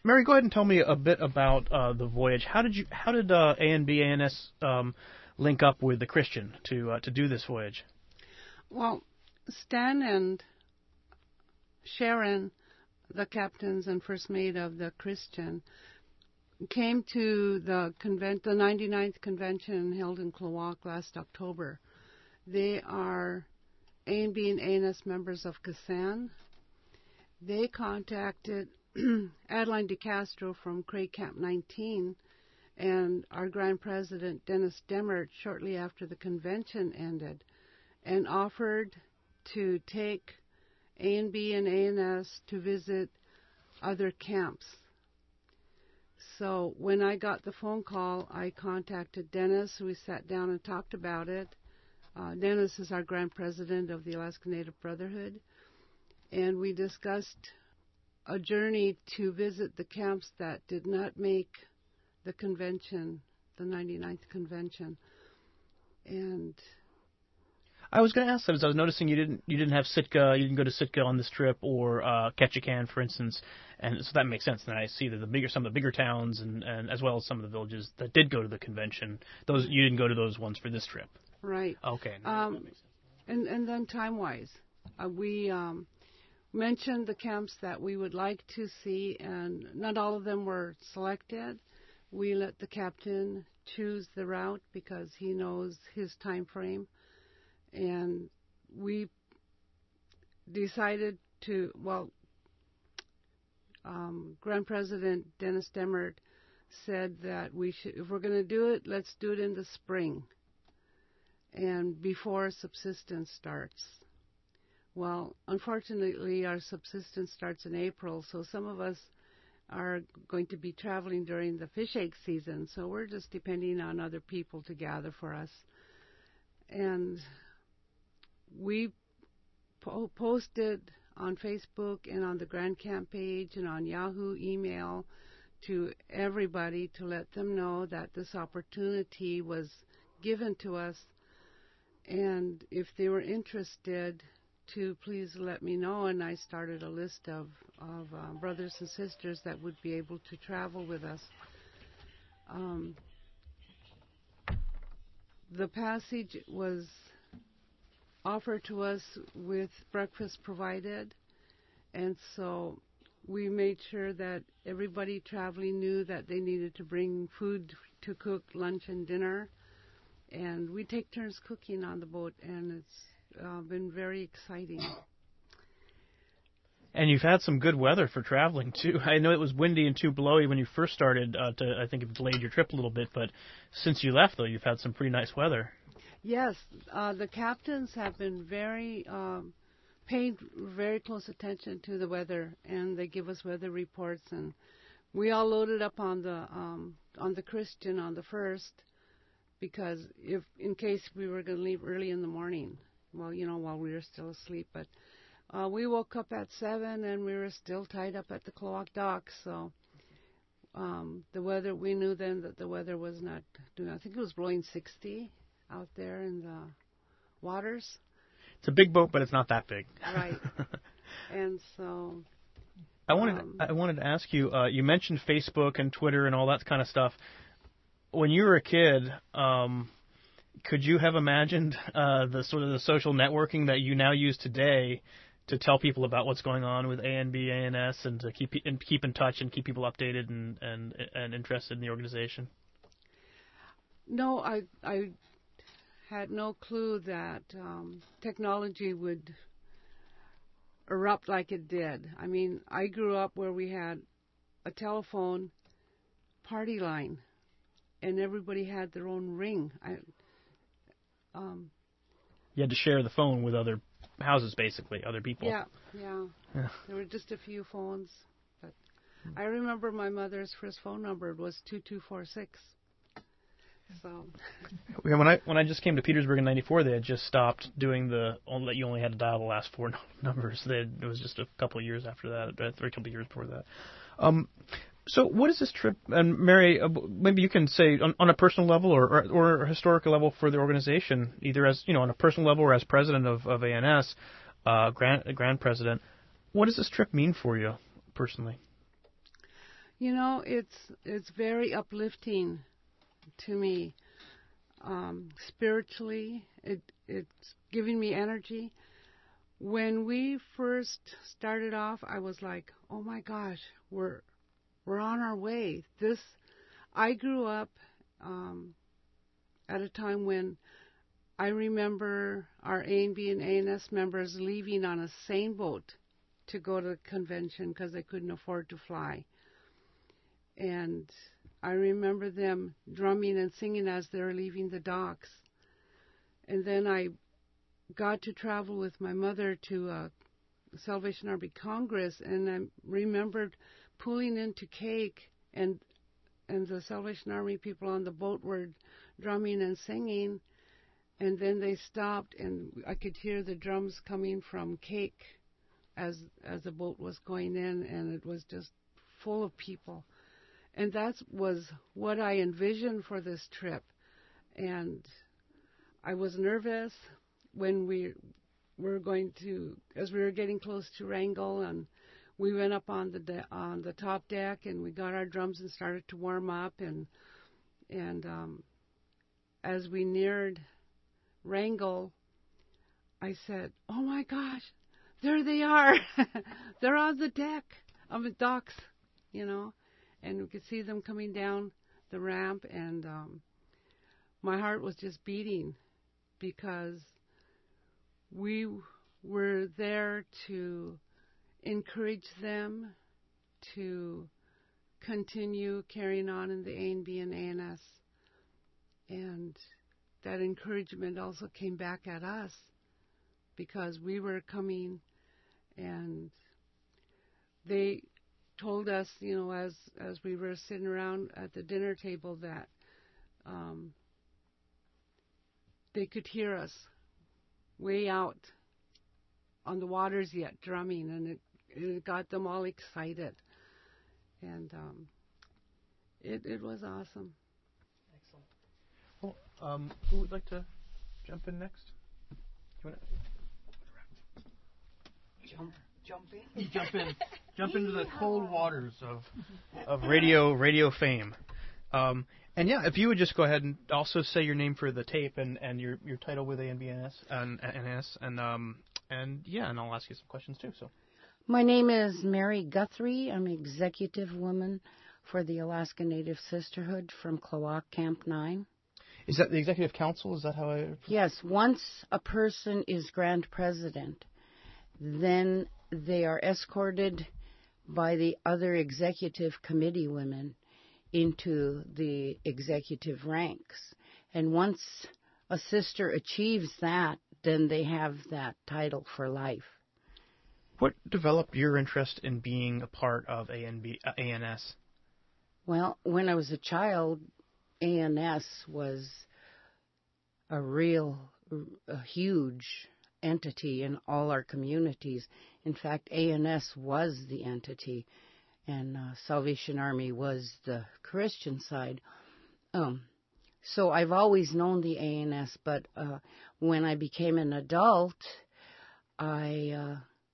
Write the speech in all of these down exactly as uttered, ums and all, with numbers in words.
Mary, go ahead and tell me a bit about uh, the voyage. How did you? How did uh, A N B A N S um, link up with the Christian to uh, to do this voyage? Well, Stan and Sharon, the captains and first mate of the Christian, came to the convent, the ninety-ninth convention held in Klawock last October. They are A N B and A N S members of Kasan. They contacted Adeline DeCastro from Craig Camp nineteen and our Grand President Dennis Demmert shortly after the convention ended and offered to take A N B and A N S to visit other camps. So when I got the phone call, I contacted Dennis. We sat down and talked about it. Uh, Dennis is our Grand President of the Alaska Native Brotherhood. And we discussed a journey to visit the camps that did not make the convention, the ninety-ninth convention. And I was going to ask that as I was noticing you didn't you didn't have Sitka, you didn't go to Sitka on this trip, or uh, Ketchikan, for instance, and so that makes sense. And I see that the bigger some of the bigger towns and, and as well as some of the villages that did go to the convention, those you didn't go to those ones for this trip. Right. Okay. No, um, that makes sense. And and then time wise, uh, we um, mentioned the camps that we would like to see, and not all of them were selected. We let the captain choose the route because he knows his time frame. And we decided to, well, um, Grand President Dennis Demmert said that we should, if we're going to do it, let's do it in the spring and before subsistence starts. Well, unfortunately, our subsistence starts in April, so some of us are going to be traveling during the fish egg season, so we're just depending on other people to gather for us. And we po- posted on Facebook and on the Grand Camp page and on Yahoo email to everybody to let them know that this opportunity was given to us, and if they were interested, to please let me know. And I started a list of, of uh, brothers and sisters that would be able to travel with us. Um, the passage was offered to us with breakfast provided, and so we made sure that everybody traveling knew that they needed to bring food to cook lunch and dinner, and we take turns cooking on the boat, and it's uh, been very exciting. And you've had some good weather for traveling too. I know it was windy and too blowy when you first started. Uh, to I think it delayed your trip a little bit, but since you left, though, you've had some pretty nice weather. Yes, uh, the captains have been very um, paying very close attention to the weather, and they give us weather reports. And we all loaded up on the um, on the Christian on the first, because if in case we were going to leave early in the morning, well, you know, while we were still asleep. But uh, we woke up at seven, and we were still tied up at the Klawock dock. So um, the weather, we knew then that the weather was not doing. I think it was blowing sixty out there in the waters. It's a big boat, but it's not that big. Right. And so I wanted um, I wanted to ask you. Uh, you mentioned Facebook and Twitter and all that kind of stuff. When you were a kid, um, could you have imagined uh, the sort of the social networking that you now use today to tell people about what's going on with A N B, A N S, and to keep and keep in touch and keep people updated and and, and interested in the organization? No, I I had no clue that um, technology would erupt like it did. I mean, I grew up where we had a telephone party line, and everybody had their own ring. I, um, you had to share the phone with other houses, basically, other people. Yeah, yeah. Yeah. There were just a few phones. But I remember my mother's first phone number was two two four six. So. Yeah, when I when I just came to Petersburg in ninety-four, they had just stopped doing the only you only had to dial the last four numbers. They had, it was just a couple of years after that, or a couple of years before that. Um, so what is this trip? And Mary, uh, maybe you can say on, on a personal level or, or or a historical level for the organization, either as you know on a personal level or as president of, of A N S, uh, grand grand president. What does this trip mean for you personally? You know, it's it's very uplifting to me. Um, spiritually, it it's giving me energy. When we first started off, I was like, "Oh my gosh, we're we're on our way." This, I grew up um, at a time when I remember our A and B and A and S members leaving on a seine boat to go to the convention because they couldn't afford to fly. And I remember them drumming and singing as they were leaving the docks. And then I got to travel with my mother to a Salvation Army Congress, and I remembered pulling into Cake, and and the Salvation Army people on the boat were drumming and singing, and then they stopped, and I could hear the drums coming from Cake as as the boat was going in, and it was just full of people. And that was what I envisioned for this trip. And I was nervous when we were going to, as we were getting close to Wrangell, and we went up on the de- on the top deck, and we got our drums and started to warm up. And and um, as we neared Wrangell, I said, "Oh my gosh, there they are! They're on the deck, on the docks, you know." And we could see them coming down the ramp, and um, my heart was just beating because we were there to encourage them to continue carrying on in the A and B and A and S. And that encouragement also came back at us because we were coming, and they told us, you know, as as we were sitting around at the dinner table, that um, they could hear us way out on the waters yet drumming, and it, it got them all excited, and um, it it was awesome. Excellent. Well, um, who would like to jump in next? You want to Jump, jump in. jump in, jump into the cold waters of of radio radio fame. Um, and yeah, if you would just go ahead and also say your name for the tape and, and your, your title with A and B N S and N S and um and yeah, and I'll ask you some questions too. So, My name is Mary Guthrie. I'm executive woman for the Alaska Native Sisterhood from Klawock Camp nine. is that the executive council? Is that how I? Yes, once a person is grand president, then they are escorted by the other executive committee women into the executive ranks. And once a sister achieves that, then they have that title for life. What developed your interest in being a part of A and B, uh, A N S? Well, when I was a child, A N S was a real, a huge entity in all our communities. In fact, A N S was the entity, and uh, Salvation Army was the Christian side. Um, so I've always known the A N S, but uh, when I became an adult, I, uh,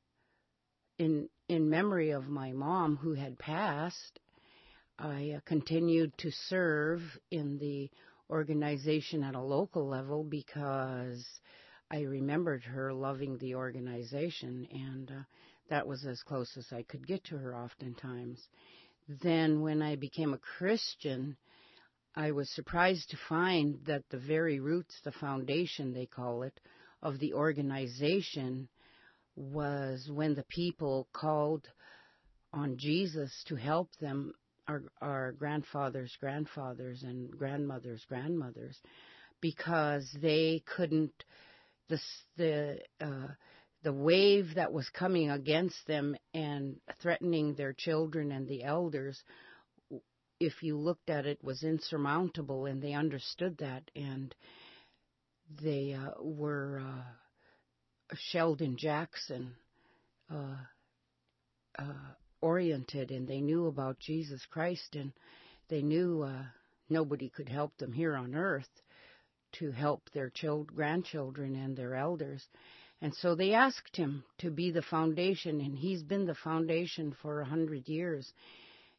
in in memory of my mom who had passed, I uh, continued to serve in the organization at a local level because I remembered her loving the organization, and uh, that was as close as I could get to her oftentimes. Then when I became a Christian, I was surprised to find that the very roots, the foundation they call it, of the organization was when the people called on Jesus to help them, our, our grandfathers' grandfathers and grandmothers' grandmothers, because they couldn't, the, the, uh, the wave that was coming against them and threatening their children and the elders, if you looked at it, was insurmountable, and they understood that, and they uh, were uh, Sheldon Jackson uh, uh, oriented, and they knew about Jesus Christ, and they knew uh, nobody could help them here on earth to help their child, grandchildren and their elders. And so they asked him to be the foundation, and he's been the foundation for a hundred years.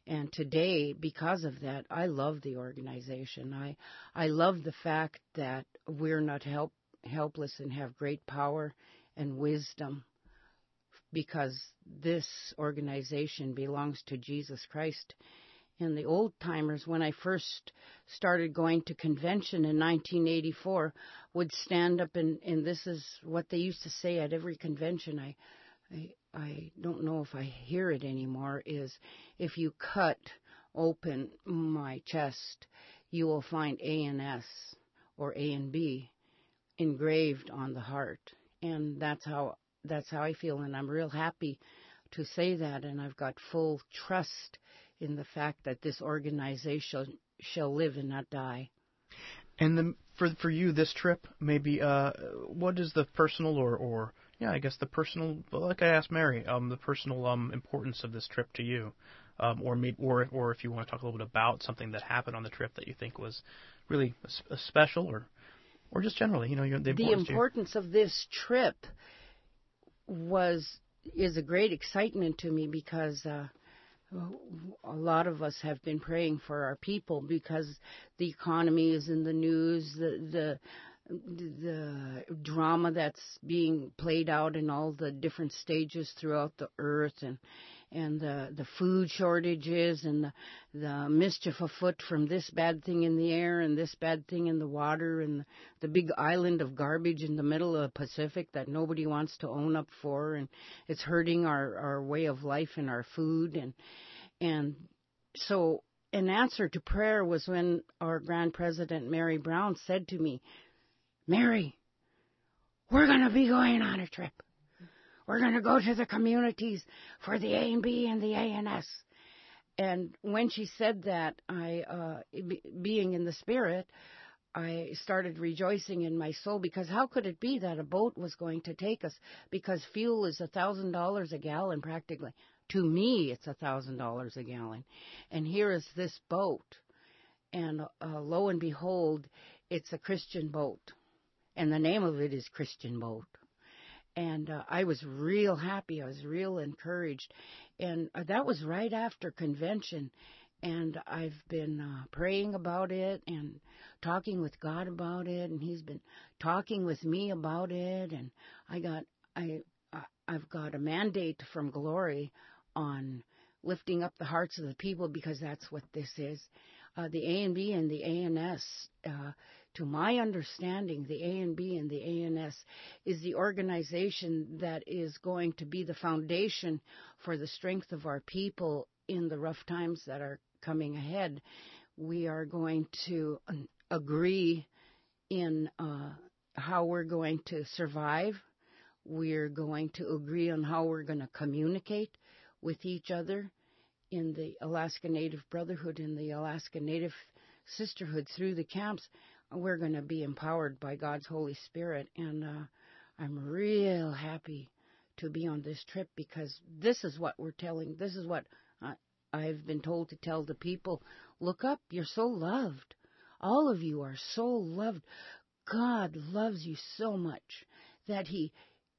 And today, because of that, I love the organization. I I love the fact that we're not help, helpless and have great power and wisdom, because this organization belongs to Jesus Christ. And the old timers, when I first started going to convention in nineteen eighty-four, would stand up and, and this is what they used to say at every convention. I, I, I don't know if I hear it anymore, is if you cut open my chest, you will find A and S or A and B engraved on the heart. And that's how that's how I feel, and I'm real happy to say that, and I've got full trust in the fact that this organization shall live and not die. And the, for for you, this trip, maybe, uh, what is the personal or, or yeah, I guess the personal, like I asked Mary, um, the personal um importance of this trip to you, um, or maybe, or or if you want to talk a little bit about something that happened on the trip that you think was really a, a special, or or just generally, you know, the importance. The importance of this trip was is a great excitement to me, because uh, a lot of us have been praying for our people, because the economy is in the news, the the, the drama that's being played out in all the different stages throughout the earth, and and the the food shortages, and the the mischief afoot from this bad thing in the air and this bad thing in the water, and the, the big island of garbage in the middle of the Pacific that nobody wants to own up for, and it's hurting our our way of life and our food, and and so an answer to prayer was when our Grand President Mary Brown said to me, "Mary, we're going to be going on a trip. We're going to go to the communities for the A and B and the A and S." And when she said that, I, uh, being in the Spirit, I started rejoicing in my soul, because how could it be that a boat was going to take us? Because fuel is a thousand dollars a gallon practically. To me, it's a thousand dollars a gallon. And here is this boat. And uh, lo and behold, it's a Christian boat. And the name of it is Christian Boat. And uh, I was real happy. I was real encouraged. And uh, that was right after convention. And I've been uh, praying about it and talking with God about it. And He's been talking with me about it. And I got, I, I've got a mandate from Glory on lifting up the hearts of the people, because that's what this is. Uh, the A and B and the A and S, uh, to my understanding, the A and B and the A and S is the organization that is going to be the foundation for the strength of our people in the rough times that are coming ahead. We are going to agree in uh, how we're going to survive. We're going to agree on how we're going to communicate with each other in the Alaska Native Brotherhood and the Alaska Native Sisterhood through the camps. We're going to be empowered by God's Holy Spirit, and uh, I'm real happy to be on this trip, because this is what we're telling. This is what uh, I've been told to tell the people. Look up. You're so loved. All of you are so loved. God loves you so much that He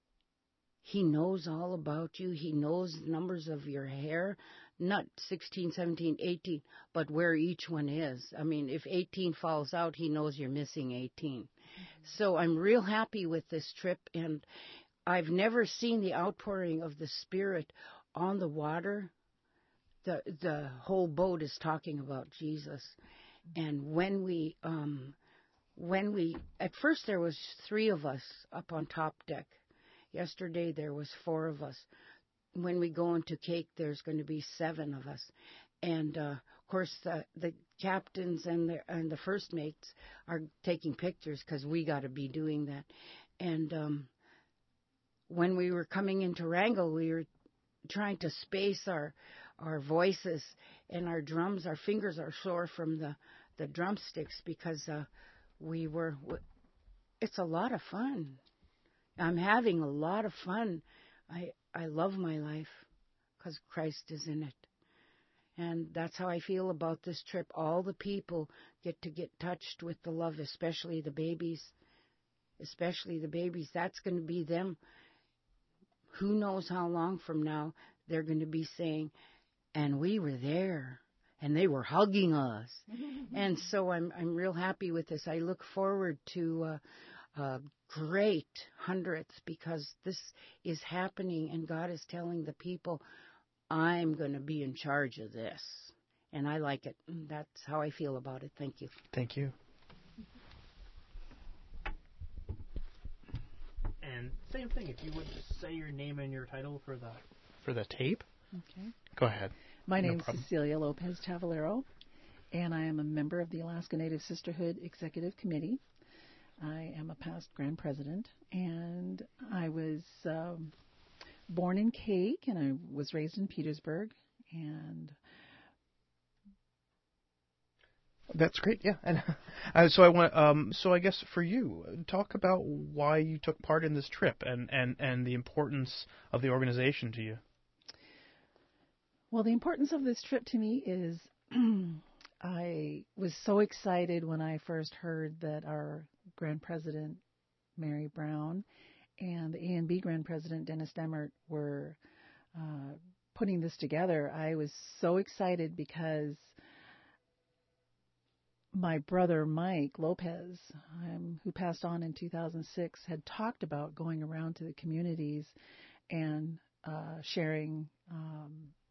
He knows all about you. He knows the numbers of your hair, not sixteen, seventeen, eighteen, but where each one is. I mean, if eighteen falls out, He knows you're missing eighteen. Mm-hmm. So I'm real happy with this trip, and I've never seen the outpouring of the Spirit on the water. The the whole boat is talking about Jesus. Mm-hmm. And when we, um, when we, at first there was three of us up on top deck. Yesterday there was four of us. When we go into Cake, there's going to be seven of us. And, uh, of course, the, the captains and the, and the first mates are taking pictures, because we got to be doing that. And um, when we were coming into Wrangell, we were trying to space our our voices and our drums. Our fingers are sore from the, the drumsticks, because uh, we were... It's a lot of fun. I'm having a lot of fun. I I love my life because Christ is in it. And that's how I feel about this trip. All the people get to get touched with the love, especially the babies. Especially the babies. That's going to be them. Who knows how long from now they're going to be saying, and we were there, and they were hugging us. And so I'm I'm real happy with this. I look forward to uh, uh, great hundredth, because this is happening, and God is telling the people, I'm going to be in charge of this. And I like it. That's how I feel about it. Thank you. Thank you. And same thing, if you would just say your name and your title for the for the tape. Okay. Go ahead. My No name is problem. Cecilia Lopez Tavalero, and I am a member of the Alaska Native Sisterhood Executive Committee. I am a past Grand President, and I was um, born in Cake, and I was raised in Petersburg, and That's great, yeah. And uh, so I want, um, so I guess for you, talk about why you took part in this trip and, and, and the importance of the organization to you. well, the importance of this trip to me is I was so excited when I first heard that our Grand President, Mary Brown, and the A N B Grand President, Dennis Demert, were uh, putting this together. I was so excited because my brother, Mike Lopez, um, who passed on in two thousand six, had talked about going around to the communities and uh, sharing um,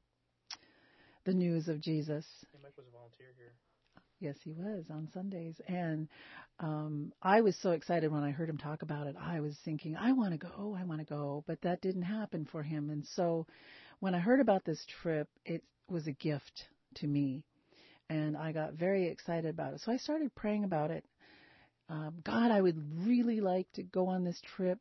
the news of Jesus. Hey, Mike was a volunteer here. Yes, he was on Sundays. And um, I was so excited when I heard him talk about it. I was thinking, I want to go, I want to go. But that didn't happen for him. And so when I heard about this trip, it was a gift to me. And I got very excited about it. So I started praying about it. Um, God, I would really like to go on this trip.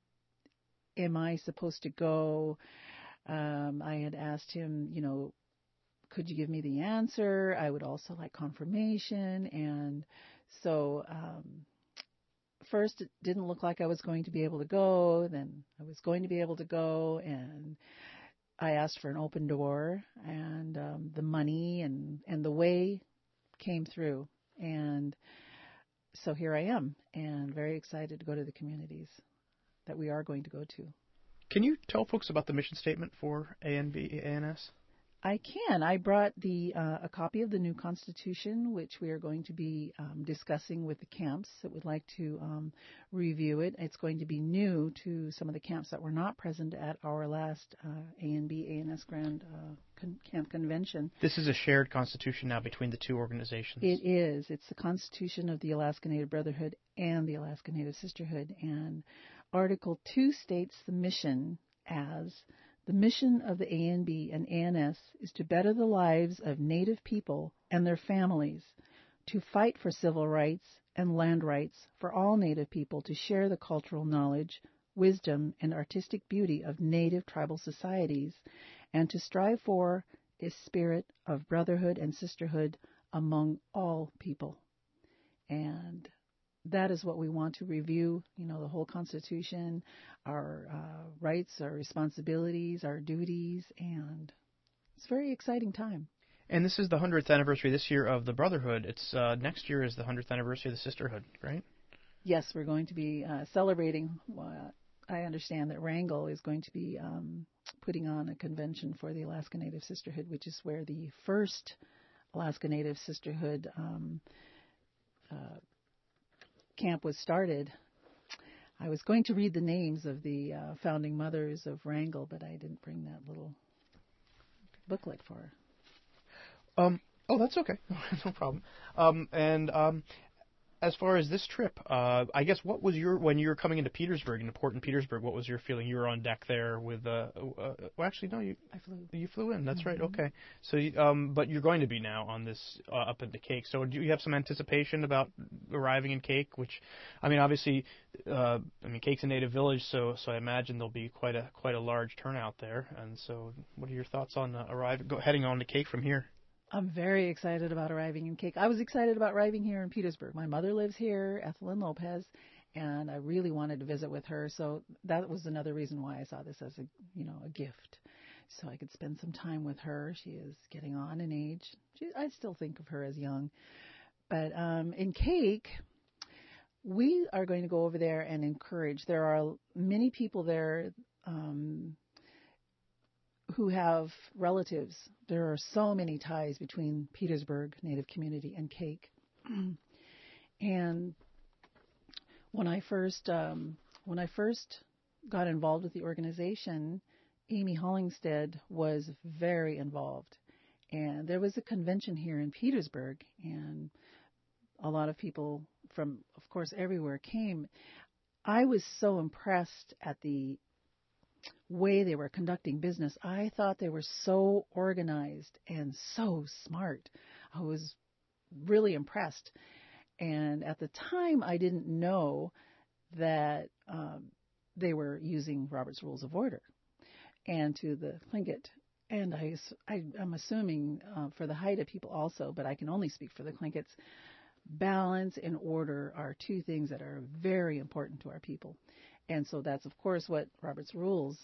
Am I supposed to go? Um, I had asked him, you know, could you give me the answer? I would also like confirmation. And so um, first it didn't look like I was going to be able to go. Then I was going to be able to go. And I asked for an open door, and um, the money and, and the way came through. And so here I am, and very excited to go to the communities that we are going to go to. Can you tell folks about the mission statement for A N B A N S? I can. I brought the uh, a copy of the new Constitution, which we are going to be um, discussing with the camps that would like to um, review it. It's going to be new to some of the camps that were not present at our last uh, A N B A N S Grand uh, con- Camp Convention. This is a shared constitution now between the two organizations. It is. It's the Constitution of the Alaska Native Brotherhood and the Alaska Native Sisterhood. And Article two states the mission as: the mission of the A N B and A N S is to better the lives of Native people and their families, to fight for civil rights and land rights for all Native people, to share the cultural knowledge, wisdom, and artistic beauty of Native tribal societies, and to strive for a spirit of brotherhood and sisterhood among all people. And that is what we want to review, you know, the whole Constitution, our uh, rights, our responsibilities, our duties, and it's a very exciting time. And this is the hundredth anniversary this year of the Brotherhood. It's uh, next year is the hundredth anniversary of the Sisterhood, right? Yes, we're going to be uh, celebrating. Uh, I understand that Wrangell is going to be um, putting on a convention for the Alaska Native Sisterhood, which is where the first Alaska Native Sisterhood um, uh, camp was started. I was going to read the names of the uh, founding mothers of Wrangell, but I didn't bring that little booklet for her. Um. Oh, that's okay. No problem. Um. And um, as far as this trip, uh, I guess what was your when you were coming into Petersburg, into Port in Petersburg? What was your feeling? You were on deck there with. Uh, uh, well, actually, no. You I flew. You flew in. That's Mm-hmm. right. Okay. So, you, um, but you're going to be now on this uh, up into Cake. So, do you have some anticipation about arriving in Cake? Which, I mean, obviously, uh, I mean, Cake's a native village, so so I imagine there'll be quite a quite a large turnout there. And so, what are your thoughts on uh, arriving, go, heading on to Cake from here? I'm very excited about arriving in Cake. I was excited about arriving here in Petersburg. My mother lives here, Ethelyn Lopez, and I really wanted to visit with her. So that was another reason why I saw this as a, you know, a gift, so I could spend some time with her. She is getting on in age. She, I still think of her as young. But um, in Cake, we are going to go over there and encourage. There are many people there. Um, who have relatives. There are so many ties between Petersburg Native community and Cake. And when I first um, when I first got involved with the organization, Amy Hollingsted was very involved. And there was a convention here in Petersburg, and a lot of people from, of course, everywhere came. I was so impressed at the way they were conducting business. I thought they were so organized and so smart. I was really impressed. And at the time, I didn't know that um, they were using Robert's Rules of Order and to the Tlingit. And I, I, I'm assuming uh, for the Haida people also, but I can only speak for the Tlingits. Balance and order are two things that are very important to our people. And so that's, of course, what Robert's Rules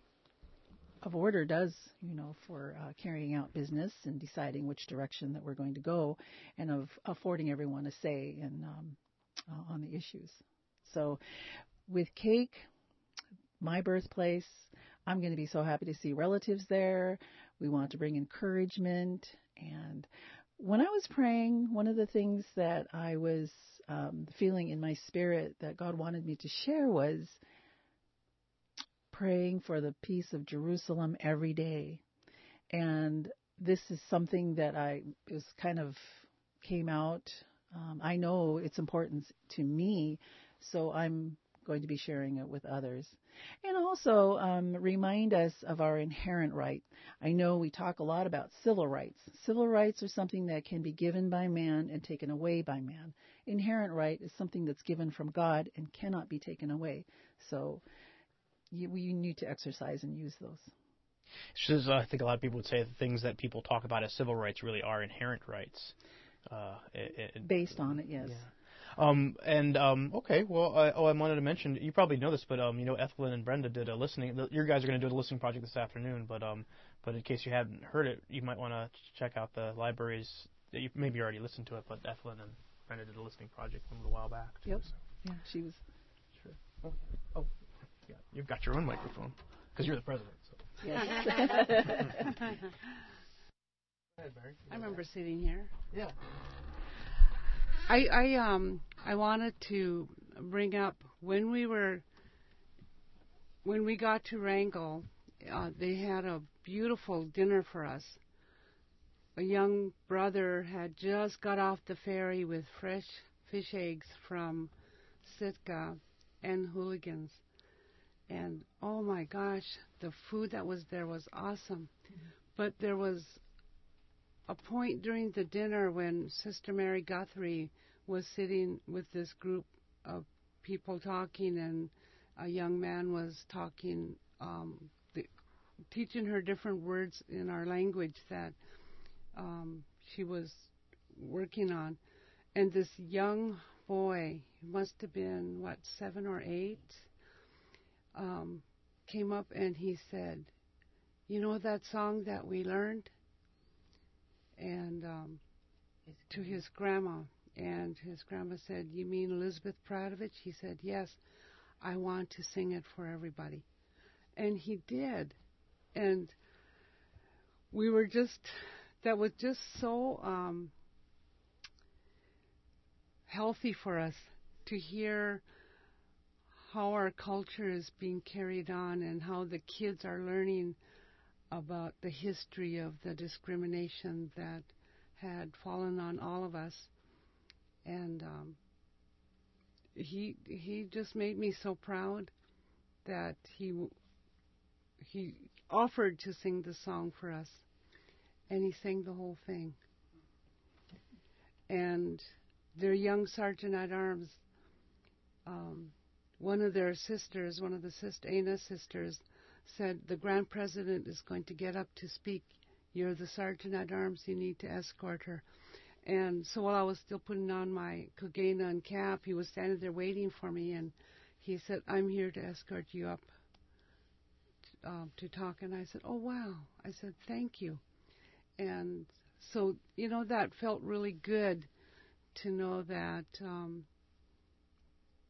of Order does, you know, for uh, carrying out business and deciding which direction that we're going to go, and of affording everyone a say in, um, uh, on the issues. So with Cake, my birthplace, I'm going to be so happy to see relatives there. We want to bring encouragement. And when I was praying, one of the things that I was um, feeling in my spirit that God wanted me to share was praying for the peace of Jerusalem every day. And this is something that I it was kind of came out. Um, I know it's important to me, so I'm going to be sharing it with others. And also um, remind us of our inherent right. I know we talk a lot about civil rights. Civil rights are something that can be given by man and taken away by man. Inherent right is something that's given from God and cannot be taken away. So you, we need to exercise and use those. It's just, uh, I think a lot of people would say the things that people talk about as civil rights really are inherent rights. Uh, it, it, Based on it, yes. Yeah. Um, and, um, okay, well, I, oh, I wanted to mention, you probably know this, but, um, you know, Ethelyn and Brenda did a listening, your guys are going to do a listening project this afternoon, but, um, but in case you hadn't heard it, you might want to check out the libraries, that you maybe you already listened to it, but Ethelyn and Brenda did a listening project a little while back, too. Yep. So. Yeah, she was. Sure. Oh, oh, yeah, you've got your own microphone, because you're the president, so. Yes. Go ahead, Barry. I remember sitting here. Yeah. I, I um I wanted to bring up when we were when we got to Wrangell, uh, they had a beautiful dinner for us. A young brother had just got off the ferry with fresh fish eggs from Sitka and Hooligans, and oh my gosh, the food that was there was awesome. Mm-hmm. But there was a point during the dinner when Sister Mary Guthrie was sitting with this group of people talking, and a young man was talking, um, the, teaching her different words in our language that um, she was working on. And this young boy, he must have been, what, seven or eight, um, came up and he said, "You know that song that we learned?" And um, to his grandma. And his grandma said, "You mean Elizabeth Pradovich?" He said, "Yes, I want to sing it for everybody." And he did. And we were just, that was just so um, healthy for us to hear how our culture is being carried on and how the kids are learning about the history of the discrimination that had fallen on all of us. And um, he he just made me so proud that he he offered to sing the song for us, and he sang the whole thing. And their young sergeant at arms, um, one of their sisters, one of the sister, Ana sisters, said, "The Grand President is going to get up to speak. You're the sergeant at arms. You need to escort her." And so while I was still putting on my kugena and cap, he was standing there waiting for me, and he said, "I'm here to escort you up to, uh, to talk." And I said, "Oh, wow." I said, "Thank you." And so, you know, that felt really good to know that um,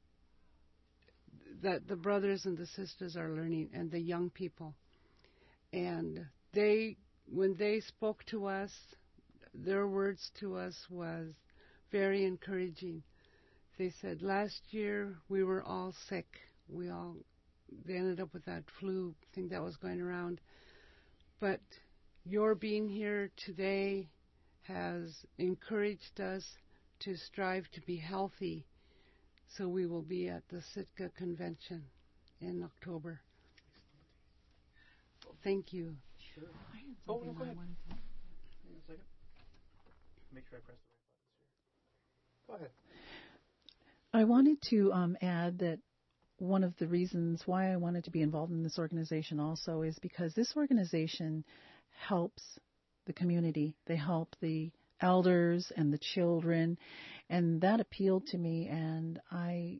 that the brothers and the sisters are learning, and the young people. And they, when they spoke to us, their words to us was very encouraging. They said, last year we were all sick. We all, they ended up with that flu thing that was going around. But your being here today has encouraged us to strive to be healthy, so we will be at the Sitka Convention in October. Thank you. Sure. Oh, no, go ahead. Hang on a second. Make sure I press the right buttons here. Go ahead. I wanted to um, add that one of the reasons why I wanted to be involved in this organization also is because this organization helps the community. They help the elders and the children, and that appealed to me, and I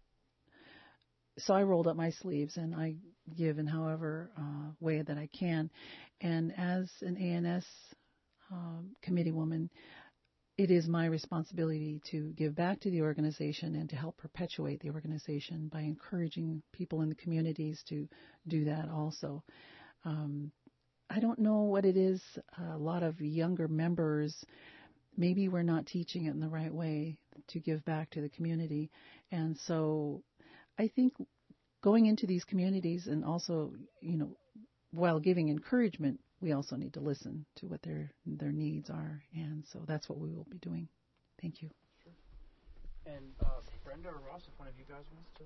so I rolled up my sleeves and I give in however uh, way that I can. And as an A N S um, committee woman, it is my responsibility to give back to the organization and to help perpetuate the organization by encouraging people in the communities to do that also. Um, I don't know what it is. A lot of younger members, maybe we're not teaching it in the right way to give back to the community. And so I think going into these communities and also, you know, while giving encouragement, we also need to listen to what their their needs are. And so that's what we will be doing. Thank you. Sure. And uh, Brenda or Ross, if one of you guys wants to.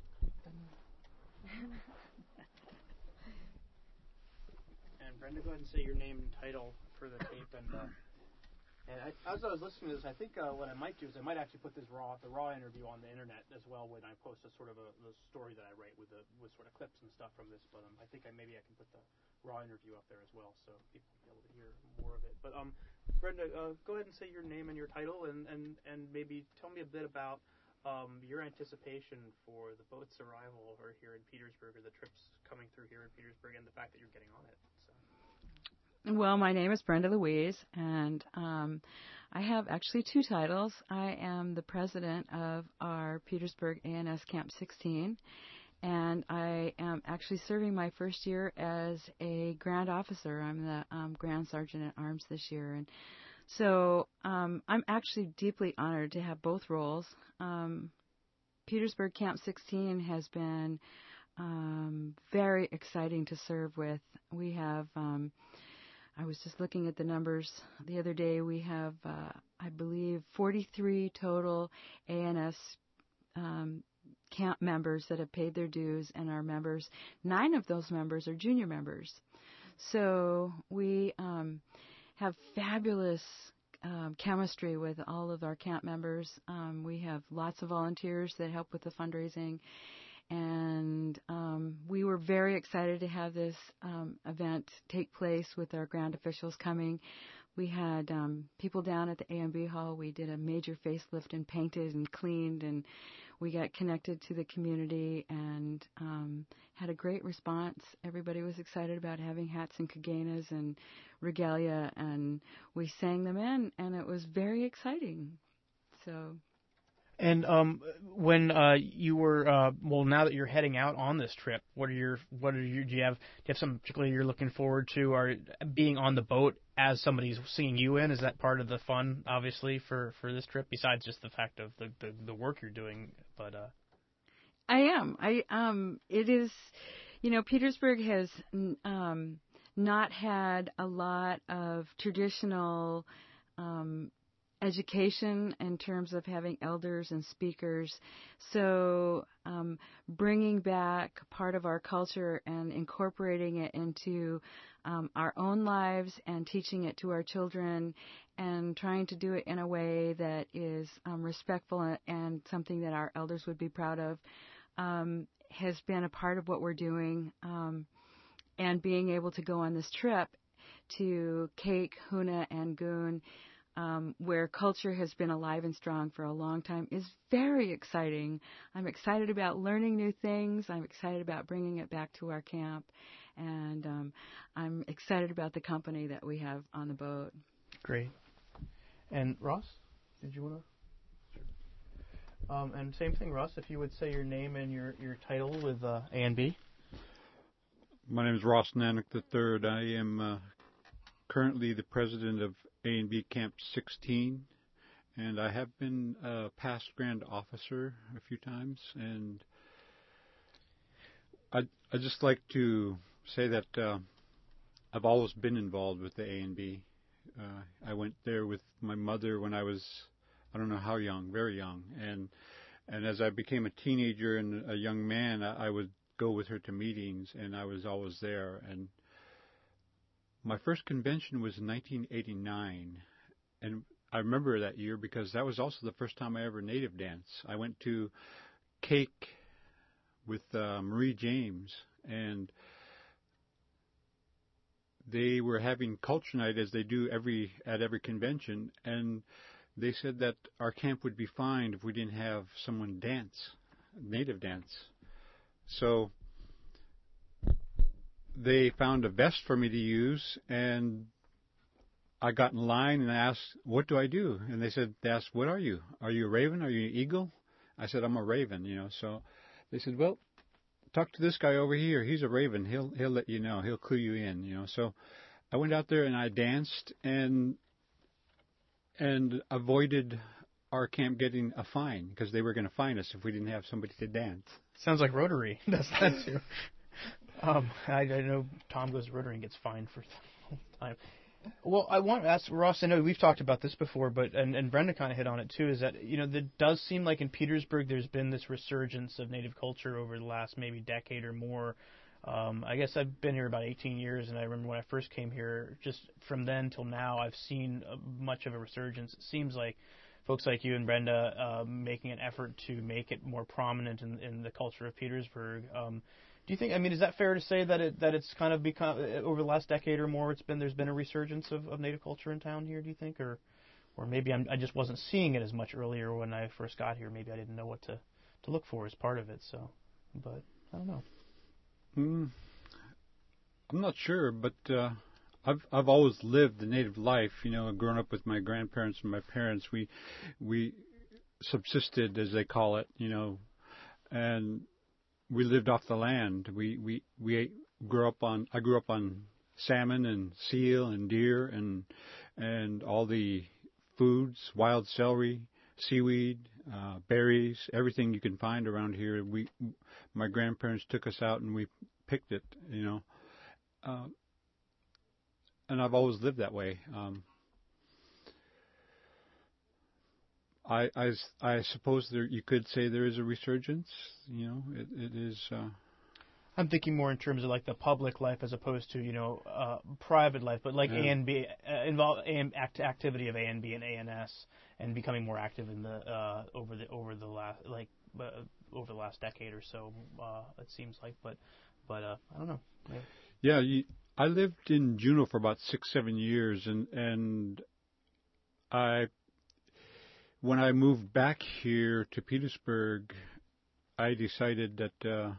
And Brenda, go ahead and say your name and title for the tape. And uh, and I, as I was listening to this, I think uh, what I might do is I might actually put this raw the raw interview on the internet as well when I post a sort of a the story that I write with the with sort of clips and stuff from this. But um, I think I maybe I can put the raw interview up there as well, so people will be able to hear more of it. But um, Brenda, uh, go ahead and say your name and your title, and, and, and maybe tell me a bit about um, your anticipation for the boat's arrival over here in Petersburg, or the trips coming through here in Petersburg, and the fact that you're getting on it. So. Well, my name is Brenda Louise, and um, I have actually two titles. I am the president of our Petersburg A N S Camp sixteen, and I am actually serving my first year as a Grand Officer. I'm the um, Grand Sergeant at Arms this year, and so um, I'm actually deeply honored to have both roles. Um, Petersburg Camp sixteen has been um, very exciting to serve with. We have, um, I was just looking at the numbers the other day, we have, uh, I believe, forty-three total A N S um camp members that have paid their dues and are members. Nine of those members are junior members. So we um, have fabulous um, chemistry with all of our camp members. Um, we have lots of volunteers that help with the fundraising. And um, we were very excited to have this um, event take place with our grand officials coming. We had um, people down at the A M B Hall. We did a major facelift and painted and cleaned, and we got connected to the community and um, had a great response. Everybody was excited about having hats and kaganas and regalia, and we sang them in, and it was very exciting. So... And um, when uh, you were uh, well, now that you're heading out on this trip, what are your what are your do you have do you have something particularly you're looking forward to, or being on the boat as somebody's singing you in? Is that part of the fun, obviously, for, for this trip? Besides just the fact of the, the, the work you're doing, but uh... I am. I um. It is, you know, Petersburg has um not had a lot of traditional um. education in terms of having elders and speakers. So um, bringing back part of our culture and incorporating it into um, our own lives and teaching it to our children and trying to do it in a way that is um, respectful and something that our elders would be proud of um, has been a part of what we're doing. Um, and being able to go on this trip to Kake, Hoonah, and Goon, Um, where culture has been alive and strong for a long time, is very exciting. I'm excited about learning new things. I'm excited about bringing it back to our camp. And um, I'm excited about the company that we have on the boat. Great. And Ross, did you want to? Sure. Um, and same thing, Ross, if you would say your name and your, your title with uh, A and B. My name is Ross Nanick the third. I am uh, currently the president of A and B Camp sixteen, and I have been a past Grand Officer a few times. And I'd, I'd just like to say that uh, I've always been involved with the A and B. Uh, I went there with my mother when I was, I don't know how young, very young, and and as I became a teenager and a young man, I, I would go with her to meetings, and I was always there. And my first convention was in nineteen eighty-nine, and I remember that year because that was also the first time I ever native danced. I went to Cake with uh, Marie James, and they were having culture night as they do every at every convention, and they said that our camp would be fined if we didn't have someone dance, native dance. So they found a vest for me to use, and I got in line and asked, what do I do? And they said, they asked, what are you? Are you a raven? Are you an eagle? I said, I'm a raven, you know. So they said, well, talk to this guy over here. He's a raven. He'll he'll let you know. He'll clue you in, you know. So I went out there and I danced and and avoided our camp getting a fine because they were going to fine us if we didn't have somebody to dance. Sounds like Rotary does that too. um, I, I know Tom goes to Rotary and gets fined for the time. Well, I want to ask Ross. I know we've talked about this before, but and, and Brenda kind of hit on it too. Is that you know it does seem like in Petersburg there's been this resurgence of Native culture over the last maybe decade or more. Um, I guess I've been here about eighteen years, and I remember when I first came here. Just from then till now, I've seen uh, much of a resurgence. It seems like folks like you and Brenda uh, making an effort to make it more prominent in, in the culture of Petersburg. Um, do you think? I mean, is that fair to say that it that it's kind of become over the last decade or more? It's been there's been a resurgence of, of Native culture in town here. Do you think, or or maybe I'm, I just wasn't seeing it as much earlier when I first got here. Maybe I didn't know what to, to look for as part of it. So, but I don't know. Mm, I'm not sure, but uh, I've I've always lived the native life. You know, growing up with my grandparents and my parents, we we subsisted, as they call it. You know, and we lived off the land. We we we ate, grew up on. I grew up on salmon and seal and deer and and all the foods, wild celery, seaweed, uh, berries, everything you can find around here. We, my grandparents took us out and we picked it, you know. Uh, and I've always lived that way. Um, I, I, I suppose there you could say there is a resurgence. You know, it, it is. Uh, I'm thinking more in terms of like the public life as opposed to you know uh, private life, but like yeah. A and B uh, involve A and act, activity of A and B and A N S and becoming more active in the uh, over the over the last like uh, over the last decade or so. Uh, it seems like, but but uh, I don't know. Yeah, yeah you, I lived in Juneau for about six seven years, and and I when I moved back here to Petersburg, I decided that. Uh,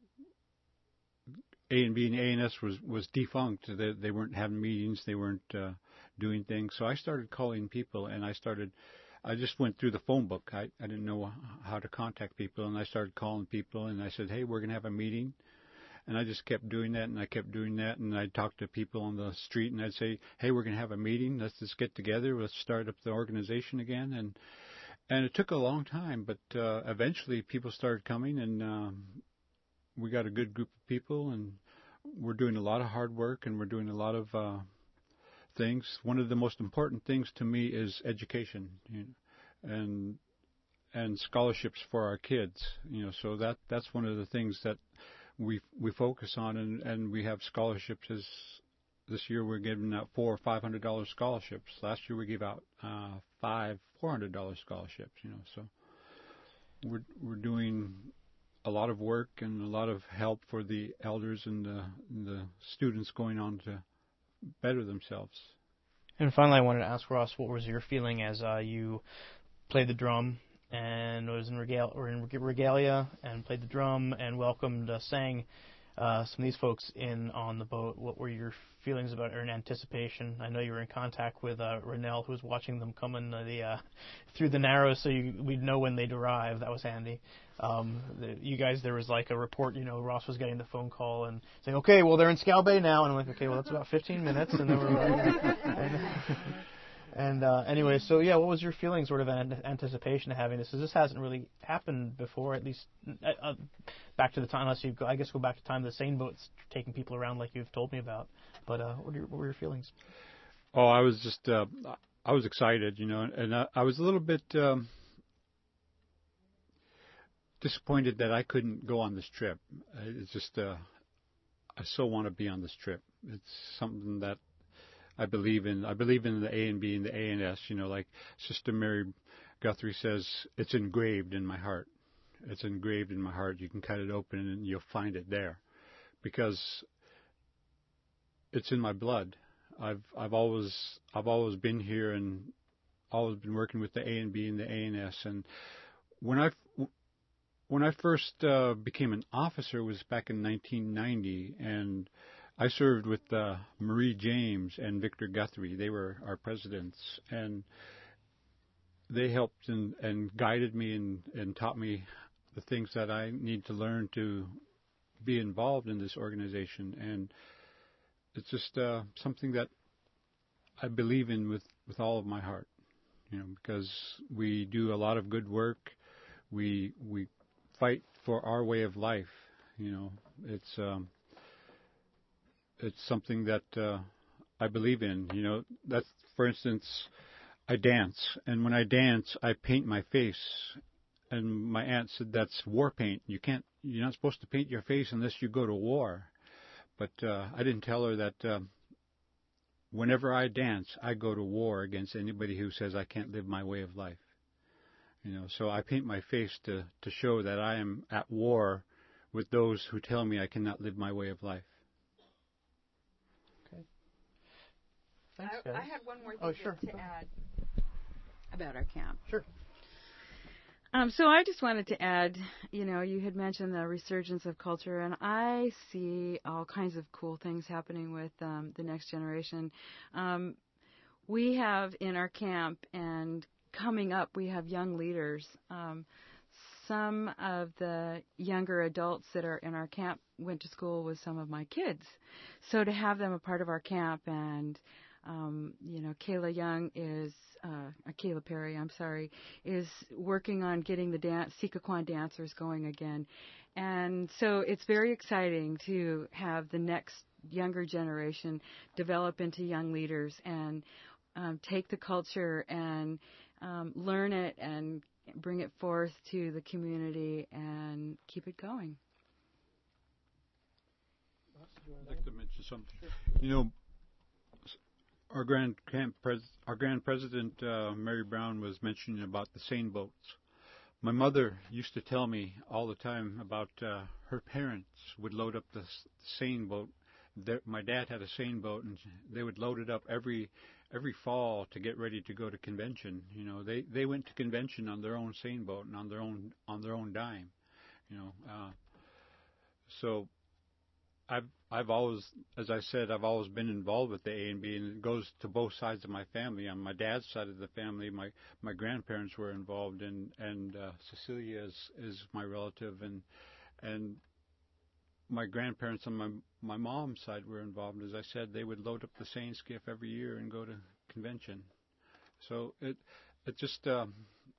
A and B and A N S was, was defunct. They, they weren't having meetings. They weren't uh, doing things. So I started calling people, and I started, I just went through the phone book. I, I didn't know how to contact people, and I started calling people, and I said, hey, we're going to have a meeting. And I just kept doing that, and I kept doing that, and I'd talk to people on the street, and I'd say, hey, we're going to have a meeting. Let's just get together. Let's start up the organization again. And and it took a long time, but uh, eventually people started coming, and um, we got a good group of people, and we're doing a lot of hard work, and we're doing a lot of uh, things. One of the most important things to me is education, you know, and and scholarships for our kids. You know, so that that's one of the things that we we focus on, and, and we have scholarships. As this year we're giving out four or five hundred dollar scholarships. Last year we gave out uh, five four hundred dollar scholarships. You know, so we're we're doing a lot of work and a lot of help for the elders and the, and the students going on to better themselves. And finally, I wanted to ask Ross, what was your feeling as uh, you played the drum and was in, regal- or in regalia and played the drum and welcomed, uh, sang uh, some of these folks in on the boat. What were your feelings about or in anticipation? I know you were in contact with uh, Rennell, who was watching them coming the uh, through the Narrows, so you, we'd know when they'd arrive. That was handy. Um, the, you guys, there was like a report. You know, Ross was getting the phone call and saying, "Okay, well they're in Scal Bay now," and I'm like, "Okay, well that's about fifteen minutes," and then we're. and, And uh, anyway, so yeah, what was your feeling, sort of an anticipation of having this? Because this hasn't really happened before, at least uh, uh, back to the time, unless you, go, I guess, go back to time the seine boats taking people around like you've told me about. But uh, what, are your, what were your feelings? Oh, I was just, uh, I was excited, you know, and I, I was a little bit um, disappointed that I couldn't go on this trip. It's just, uh, I so want to be on this trip. It's something that I believe in. I believe in the A and B and the A and S. You know, like Sister Mary Guthrie says, it's engraved in my heart. It's engraved in my heart. You can cut it open and you'll find it there, because it's in my blood. I've I've always I've always been here and always been working with the A and B and the A and S. And when I when I first uh, became an officer was back in nineteen ninety, and I served with uh, Marie James and Victor Guthrie. They were our presidents, and they helped and, and guided me and, and taught me the things that I need to learn to be involved in this organization. And it's just uh, something that I believe in with, with all of my heart, you know, because we do a lot of good work. We we fight for our way of life. You know, it's. Um, It's something that uh, I believe in. You know, that's, for instance, I dance, and when I dance, I paint my face. And my aunt said that's war paint. You can't, you're not supposed to paint your face unless you go to war. But uh, I didn't tell her that uh, whenever I dance, I go to war against anybody who says I can't live my way of life. You know, so I paint my face to to show that I am at war with those who tell me I cannot live my way of life. Thanks, I, guys. I had one more thing oh, to, sure. to add about our camp. Sure. Um, so I just wanted to add, you know, you had mentioned the resurgence of culture, and I see all kinds of cool things happening with um, the next generation. Um, we have in our camp, and coming up, we have young leaders. Um, some of the younger adults that are in our camp went to school with some of my kids. So to have them a part of our camp, and Um, you know, Kayla Young is, uh, uh, Kayla Perry, I'm sorry, is working on getting the dance, Sikaquan dancers going again. And so it's very exciting to have the next younger generation develop into young leaders and um, take the culture and um, learn it and bring it forth to the community and keep it going. I'd like to mention something. You know, Our grand camp pres- our grand president uh, Mary Brown was mentioning about the seine boats. My mother used to tell me all the time about uh, her parents would load up the, the seine boat. Their, my dad had a seine boat, and they would load it up every every fall to get ready to go to convention. You know, they they went to convention on their own seine boat and on their own on their own dime. You know, uh, so. I've I've always, as I said, I've always been involved with the A and B, and it goes to both sides of my family. On my dad's side of the family, my, my grandparents were involved, and and uh, Cecilia is, is my relative, and and my grandparents on my my mom's side were involved. As I said, they would load up the seine skiff every year and go to convention. So it it just um,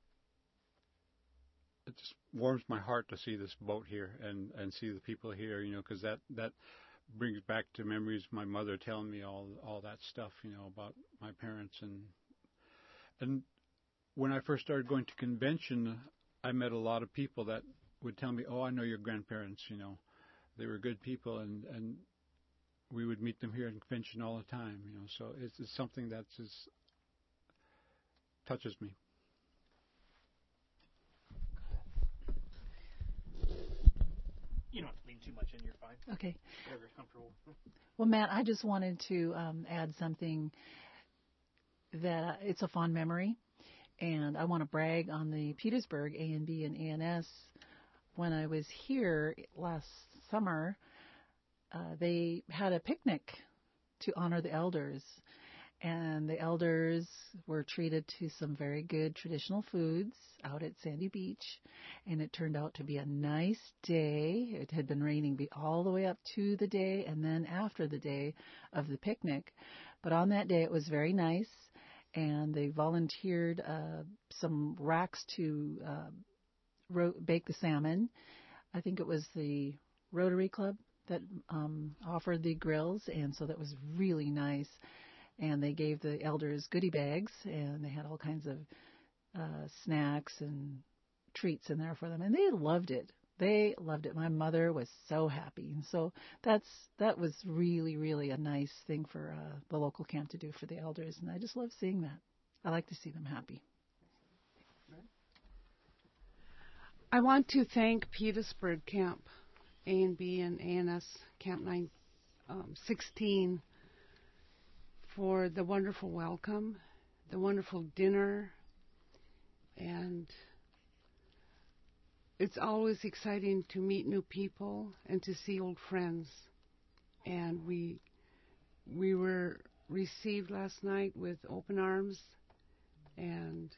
it just warms my heart to see this boat here and, and see the people here, you know, because that, that brings back to memories of my mother telling me all all that stuff, you know, about my parents. And and when I first started going to convention, I met a lot of people that would tell me, oh, I know your grandparents, you know. They were good people, and, and we would meet them here in convention all the time, you know. So it's, it's something that just touches me. You don't have to lean too much in. You're fine. Okay. Whatever you're comfortable. Well, Matt, I just wanted to um, add something that uh, it's a fond memory, and I want to brag on the Petersburg A and B and A N S. When I was here last summer, uh, they had a picnic to honor the elders. And the elders were treated to some very good traditional foods out at Sandy Beach. And it turned out to be a nice day. It had been raining be- all the way up to the day and then after the day of the picnic. But on that day, it was very nice. And they volunteered uh, some racks to uh, ro- bake the salmon. I think it was the Rotary Club that um, offered the grills. And so that was really nice. And they gave the elders goodie bags, and they had all kinds of uh, snacks and treats in there for them, and they loved it. They loved it. My mother was so happy, and so that's that was really, really a nice thing for uh, the local camp to do for the elders, and I just love seeing that. I like to see them happy. I want to thank Petersburg Camp A and B and A N S Camp nine um, sixteen. For the wonderful welcome, the wonderful dinner, and it's always exciting to meet new people and to see old friends. And we we were received last night with open arms, and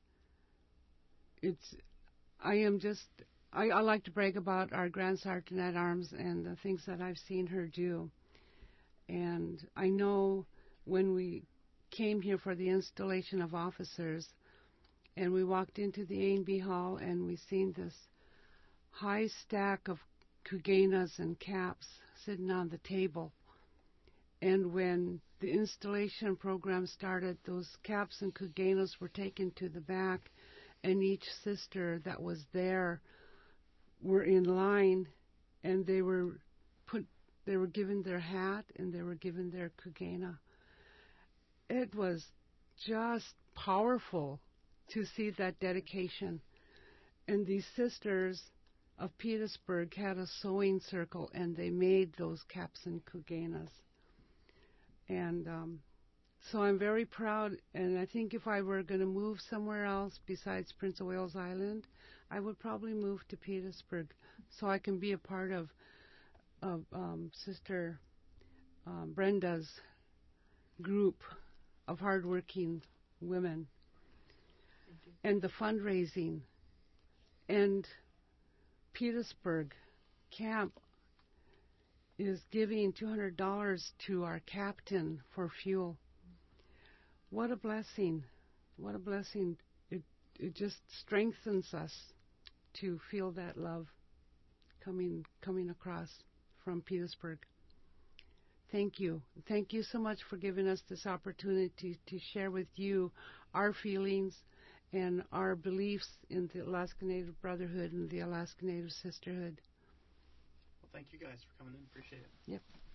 it's I am just I, I like to brag about our Grand Sergeant at Arms and the things that I've seen her do, and I know. When we came here for the installation of officers, and we walked into the A and B hall, and we seen this high stack of kugenas and caps sitting on the table. And when the installation program started, those caps and kugenas were taken to the back, and each sister that was there were in line, and they were put, they were given their hat, and they were given their kugena. It was just powerful to see that dedication. And these sisters of Petersburg had a sewing circle, and they made those caps and kugenas. And um, so I'm very proud, and I think if I were going to move somewhere else besides Prince of Wales Island, I would probably move to Petersburg so I can be a part of, of um, Sister um, Brenda's group of hardworking women, and the fundraising, and Petersburg Camp is giving two hundred dollars to our captain for fuel. What a blessing! What a blessing! It it just strengthens us to feel that love coming coming across from Petersburg. Thank you. Thank you so much for giving us this opportunity to share with you our feelings and our beliefs in the Alaska Native Brotherhood and the Alaska Native Sisterhood. Well, thank you guys for coming in. Appreciate it. Yep.